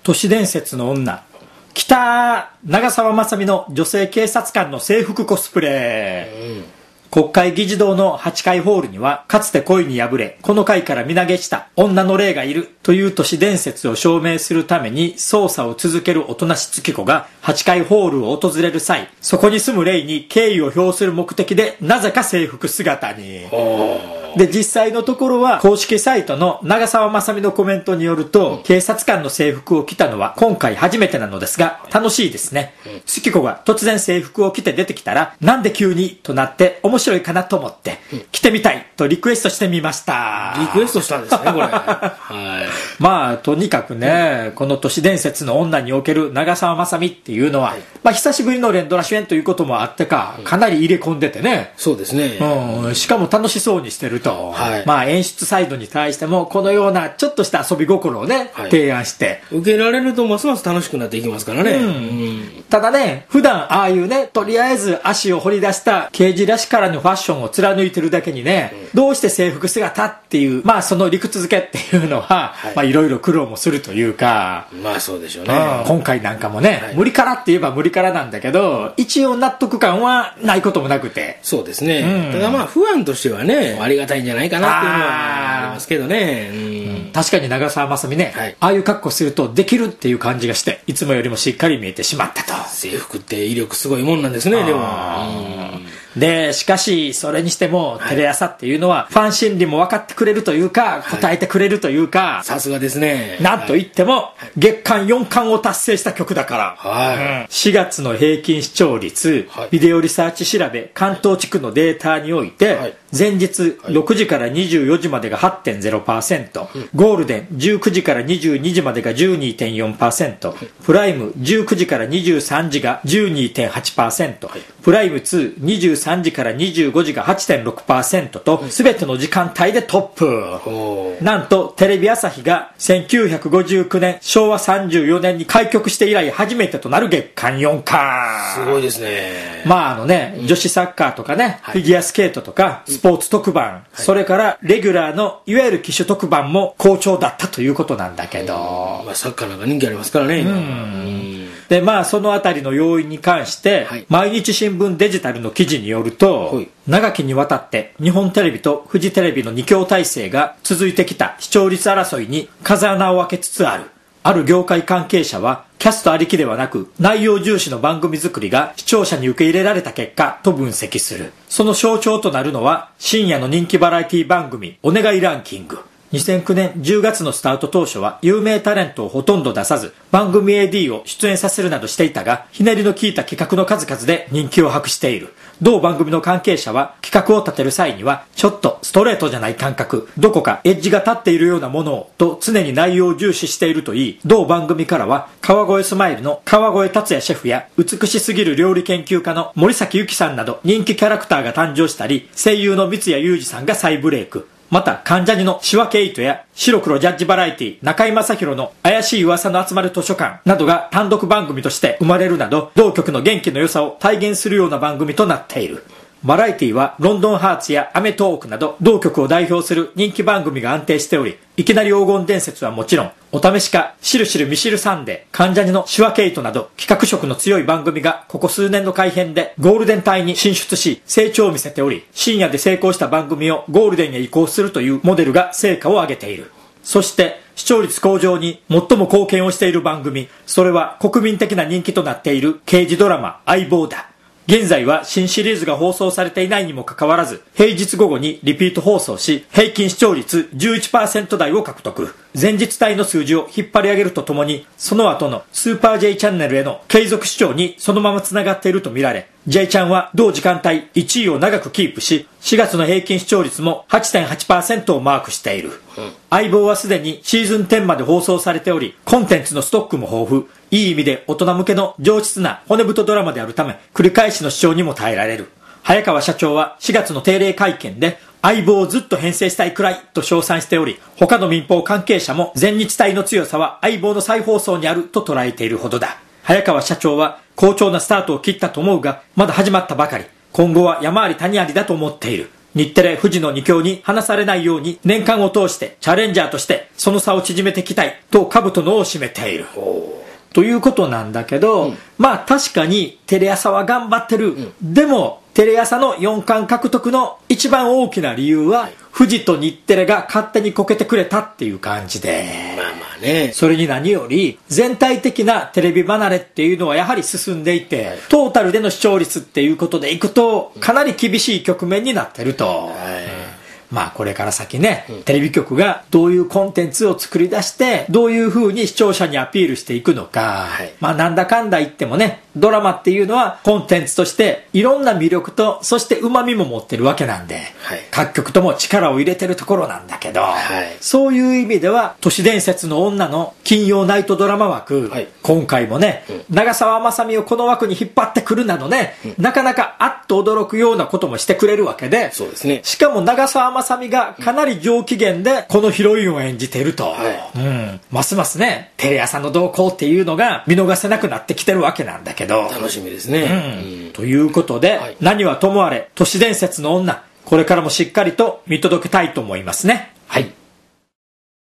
都市伝説の女。北長澤まさみの女性警察官の制服コスプレ。国会議事堂の8階ホールには、かつて恋に破れ、この階から身投げした女の霊がいるという都市伝説を証明するために捜査を続けるおとなし月子が8階ホールを訪れる際、そこに住む霊に敬意を表する目的で、なぜか制服姿に。で、実際のところは、公式サイトの長澤まさみのコメントによると、警察官の制服を着たのは今回初めてなのですが、楽しいですね。月子が突然制服を着て出てきたら、なんで急にとなって面白いかなと思って、着てみたいとリクエストしてみました。 リクエストしたんですね、これ。はい。 まあ、とにかくね、この都市伝説の女における長澤まさみっていうのは、まあ、久しぶりの連ドラ主演ということもあってか、かなり入れ込んでてね。 そうですね。 しかも楽しそうにしてると。 はい、 まあ演出サイドに対してもこのようなちょっとした遊び心をね、提案して受けられるとますます楽しくなっていきますからね、 ただね、普段ああいうね、とりあえず足を掘り出した刑事らしからぬファッションを貫いてるだけにね、どうして制服姿っていう、まあその理屈付けっていうのは、まあいろいろ苦労もするというか、 まあそうでしょうね、 今回なんかもね、無理からって言えば無理からなんだけど、一応納得感はないこともなくて、 そうですね、ただまあ不安としてはね、ありがたいんじゃないかなっていうのはありますけどね、 確かに長澤まさみね、ああいう格好するとできるっていう感じがして、いつもよりもしっかり見えてしまったと。 制服って威力すごいもんなんですね、でも。 で、しかし、それにしても、テレ朝っていうのは、ファン心理も分かってくれるというか、答えてくれるというか、 さすがですね。 なんといっても、月間4冠を達成した曲だから、4月の平均視聴率、ビデオリサーチ調べ、関東地区のデータにおいて、前日6時から24時までが 8.0%、ゴールデン19時から22時までが 12.4%、プライム19時から23時が 12.8%、プライム2、23時から25時が 8.6% と、すべての時間帯でトップ。なんと、テレビ朝日が1959年、昭和34年に開局して以来初めてとなる月間4冠。 すごいですね。 まあ女子サッカーとかね、フィギュアスケートとか、スポーツ特番、それからレギュラーのいわゆる機種特番も好調だったということなんだけど。 まあサッカーなんか人気ありますからね、 で、まあそのあたりの要因に関して、毎日新聞デジタルの記事によると、長きにわたって日本テレビとフジテレビの2強体制が続いてきた視聴率争いに風穴を開けつつある。ある業界関係者は、キャストありきではなく、内容重視の番組作りが視聴者に受け入れられた結果と分析する。その象徴となるのは、深夜の人気バラエティ番組、お願いランキング。2009年10月のスタート当初は有名タレントをほとんど出さず、番組 AD を出演させるなどしていたが、ひねりの効いた企画の数々で人気を博している。同番組の関係者は企画を立てる際には、ちょっとストレートじゃない感覚、どこかエッジが立っているようなものをと常に内容を重視しているといい、同番組からは川越スマイルの川越達也シェフや美しすぎる料理研究家の森崎ゆきさんなど人気キャラクターが誕生したり、声優の三谷裕二さんが再ブレイク。また、関ジャニの仕分けイトや白黒ジャッジバラエティ中居正広の怪しい噂の集まる図書館などが単独番組として生まれるなど、同局の元気の良さを体現するような番組となっている。バラエティはロンドンハーツやアメトーークなど同局を代表する人気番組が安定しており、いきなり黄金伝説はもちろん、お試しか、しるしるミシルサンデー、関ジャニの仕分けイトなど企画色の強い番組がここ数年の改編でゴールデン帯に進出し成長を見せており、深夜で成功した番組をゴールデンへ移行するというモデルが成果を上げている。そして視聴率向上に最も貢献をしている番組、それは国民的な人気となっている刑事ドラマ相棒だ。現在は新シリーズが放送されていないにもかかわらず、平日午後にリピート放送し、平均視聴率 11% 台を獲得。前日帯の数字を引っ張り上げるとともに、その後のスーパー J チャンネルへの継続視聴にそのまま繋がっているとみられ、J ちゃんは同時間帯1位を長くキープし、4月の平均視聴率も 8.8% をマークしている。相棒はすでにシーズン10まで放送されており、コンテンツのストックも豊富。いい意味で大人向けの上質な骨太ドラマであるため、繰り返しの視聴にも耐えられる。早川社長は4月の定例会見で、相棒をずっと編成したいくらいと称賛しており、他の民放関係者も全日帯の強さは相棒の再放送にあると捉えているほどだ。早川社長は好調なスタートを切ったと思うが、まだ始まったばかり。今後は山あり谷ありだと思っている。日テレ富士の2強に離されないように年間を通してチャレンジャーとしてその差を縮めていきたいと兜の尾を締めている。 ということなんだけど、まあ確かにテレ朝は頑張ってる。でも、テレ朝の4冠獲得の一番大きな理由は、富士と日テレが勝手にこけてくれたっていう感じで。 まあまあね。 それに何より、全体的なテレビ離れっていうのはやはり進んでいて、トータルでの視聴率っていうことでいくと、かなり厳しい局面になってると。まあこれから先ね、テレビ局がどういうコンテンツを作り出して、どういう風に視聴者にアピールしていくのか。まあなんだかんだ言ってもね、ドラマっていうのはコンテンツとしていろんな魅力と、そして旨味も持ってるわけなんで、各局とも力を入れてるところなんだけど、そういう意味では、都市伝説の女の金曜ナイトドラマ枠、今回もね、長澤まさみをこの枠に引っ張ってくるなどね、なかなかあっと驚くようなこともしてくれるわけで、 そうですね。 しかも長澤まさみがかなり上機嫌でこのヒロインを演じていると、ますますねテレ朝の動向っていうのが見逃せなくなってきてるわけなんだけど、 楽しみですね、 ということで、何はともあれ都市伝説の女、これからもしっかりと見届けたいと思いますね。はい。